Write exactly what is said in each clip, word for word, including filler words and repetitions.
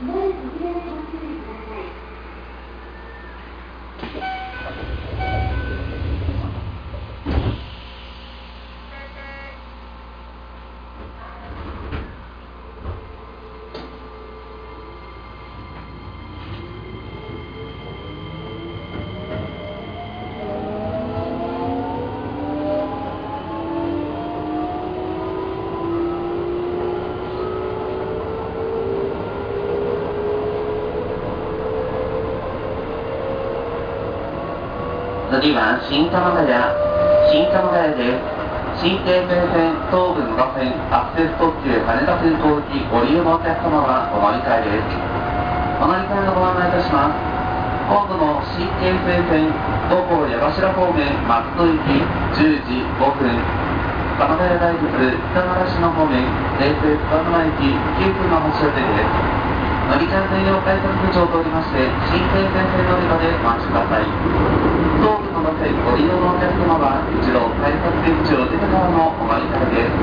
次は新鎌ヶ谷、新鎌ヶ谷で新京成線東武野田線アクセス特急羽田空港行きご利用のお客様はお乗り換えです。お乗り換えのご案内いたします。今度の新京成線東方矢柱方面松戸行きじゅうじごふん、鎌ヶ谷大仏北原市の方面平成津田沼行ききゅうふんの発車予定です。乗り換え専用改札口を通りまして新京成線乗り場でお待ちください。東武野田線ご利用のお客様は一度改札出口を出てからのお乗り換えです。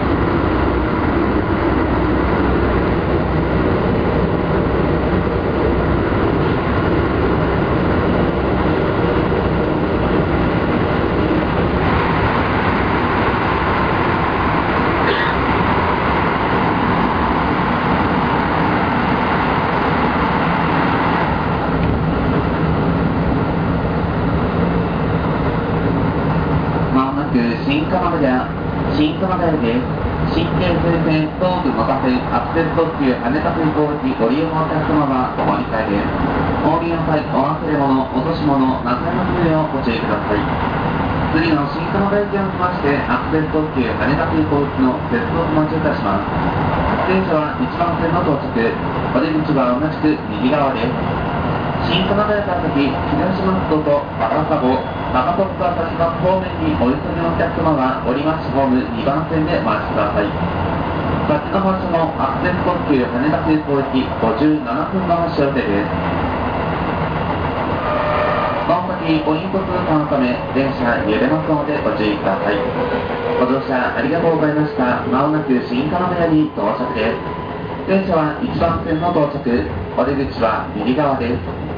新鎌ヶ谷、新鎌ヶ谷で新京成線東武野田線アクセス特急羽田空港行きご利用のお客様はお乗り換えです。お降りの際、お忘れ物、落とし物なさいますようご注意ください。次の新鎌ヶ谷駅をもちましてアクセス特急羽田空港行きの接続お待ちいたします。電車はいちばん線の到着、お出口は同じく右側です。新鎌ヶ谷から先、東松戸と荒砂郷、中戸から先の方面にお急ぎのお客様は折町ホームにばん線でお待ちください。先の発車のアクセス特急羽田空港行きごじゅうななふんの発車予定です。この先ポイント通過のため電車揺れますのでご注意ください。ご乗車ありがとうございました。まもなく新鎌ヶ谷に到着です。電車はいちばん線の到着、お出口は右側です。